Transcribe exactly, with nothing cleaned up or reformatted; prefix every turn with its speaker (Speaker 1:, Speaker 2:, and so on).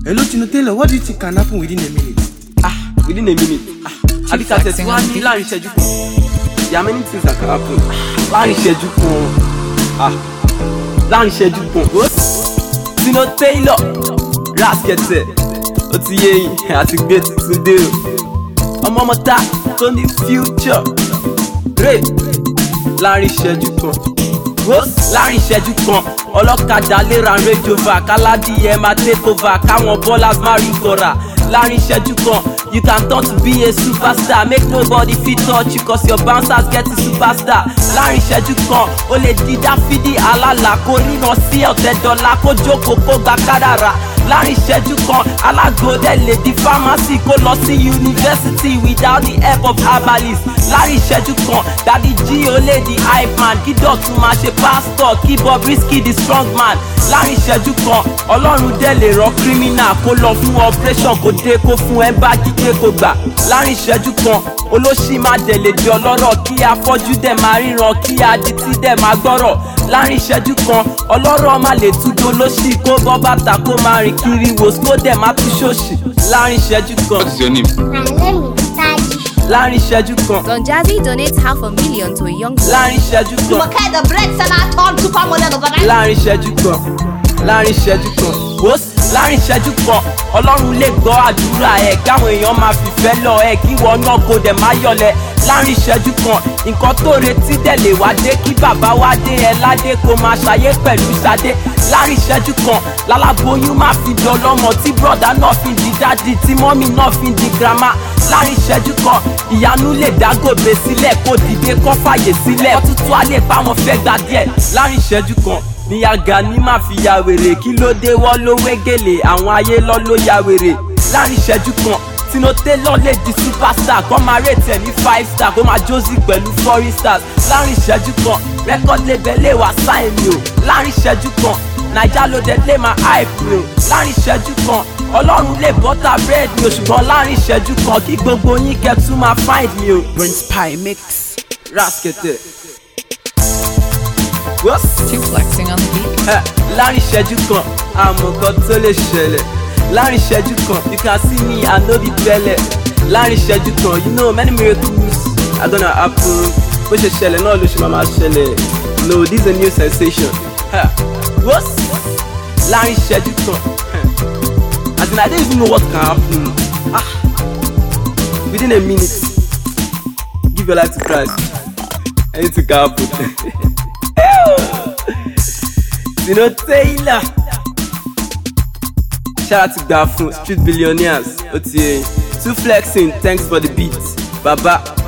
Speaker 1: Hello, Tino Taylor, what do you think can happen within a minute?
Speaker 2: Ah, within a minute. Ah, Abika says one ní láàrin ìṣẹ́jú kan. There are many things that can happen. Láàrin ìṣẹ́jú kan. Ah, láàrin ìṣẹ́jú kan. Tino Taylor, Raskete, ó ti yé yín àti gbé tuntun dé o. Ọmọ ọmọ ta tó ní future. Great, láàrin ìṣẹ́jú kan. Láàrin ìṣẹ́jú kan. Ọlọ́kadà lè ra Range Rover, káládìyẹ máa take over, káwọn ballers máa rí kọ́ra. Láàrin ìṣẹ́jú kan, you can turn to be a superstar, make nobody fit touch you cause your bouncers get to superstar. Láàrin ìṣẹ́jú kan, o lè di Dáfídì alálà, kó ríran sí ọ̀tẹ̀ dọ́là, kó jókòó kó gba kádàrà. Láàrin ìṣẹ́jú kan, alágò dẹ̀ lè di pharmacy, kó lọ sí university without the help of herbalist. Láàrin ìṣẹ́jú kan, Daddy G ó lè di hype man, kí Dọ̀tun máa ṣe pastor, kí Bobrisky di strong man. Láàrin ìṣẹ́jú kan, Ọlọ́run dẹ̀ lè rán criminal, kó lọ fún operation, kó dé kó fún ẹ bá jíjẹ kó gbà. Láàrin ìṣẹ́jú kan, olóṣì máa dẹ̀ lè di ọlọ́rọ̀, kí afọ́jú dẹ̀ máa ríran, kí adití dẹ̀ máa gbọ́rọ̀. Láàrin ìṣẹ́jú kan, ọlọ́rọ̀ máa lè tún dolóṣì, kó bọ́ bàtà kó máa rìn kiri wò kó dẹ̀ máa tún ṣòṣì. Láàrin ìṣẹ́jú kan.
Speaker 3: What is your name?
Speaker 4: My name is Taji.
Speaker 2: Láàrin ìṣẹ́jú kan.
Speaker 5: Don Jazzy donates half a million to a young boy.
Speaker 2: Láàrin ìṣẹ́jú kan.
Speaker 4: Jumoke the bread seller turned supermodel overnight.
Speaker 2: Láàrin ìṣẹ́jú kan. Láàrin ìṣẹ́jú kan. Wos láàrin ìṣẹ́jú kan. Ọlọ́run lè gbọ́ àdúrà ẹ̀, káwọn èèyàn máa fìfẹ́ lọ ẹ̀, kí wọ́n náà kó dẹ̀ máa yọlẹ̀. Láàrin ìṣẹ́jú kan, nǹkan tó retí dẹ̀ lè wá dé, kí bàbá wá dé ẹ ládé, kó máa ṣayé pẹ̀lú Ṣadé. Láàrin ìṣẹ́jú kan, láláboyún máa fi di ọlọ́mọ, tí bọ́dà náà fi di dádì, tí mọ́mì náà fi di girama. Láàrin ìṣẹ́jú kan, ìyanu lè dá gòbè sílẹ̀, kó dìde kó fàyè sílẹ̀, ọtútù á lè bá wọn fẹ́ gbà díẹ̀. Láàrin ìṣẹ́jú kan, níyà Gani máa fi ya wèrè, kí ló dé wọ́n ló wégele, àwọn ayé lọ́ ló ya wèrè. Láàrin ìṣẹ́jú kan, Tino Taylor lè di superstar, kó máa rate ẹ̀ ní five star, kó máa jósì pẹ̀lú foreign stars. Láàrin ìṣẹ́jú kan, record label lè wá sign mi o. Láàrin ìṣẹ́jú kan, Naija ló dé lè máa hype mi o. Láàrin ìṣẹ́jú kan, Ọlọ́run lè butter bread mi o, ṣùgbọ́n láàrin ìṣẹ́jú kan, kí gbogbo yín kẹ́ tún máa find mi o.
Speaker 1: Prince Pie Mix.
Speaker 2: Raskete.
Speaker 5: Two flexing on the beat.
Speaker 2: Láàrin ìṣẹ́jú kan, àmọ́ nǹkan tó lè ṣẹlẹ̀. Láàrin ìṣẹ́jú kan, you can see me, I no be belle. Láàrin ìṣẹ́jú kan, you know many miracles are gonna happen. Bó ṣe ṣẹlẹ̀ náà ló ṣe máa máa ṣẹlẹ̀. No, this is a new sensation. What? Láàrin ìṣẹ́jú kan. As in, I don't even know what can happen. Ah, within a minute, give your life to Christ. Anything can happen. Tino Taylor. Shout out to Gafun, Street Billionaires. O T A. Two flexing, thanks for the beat. Baba.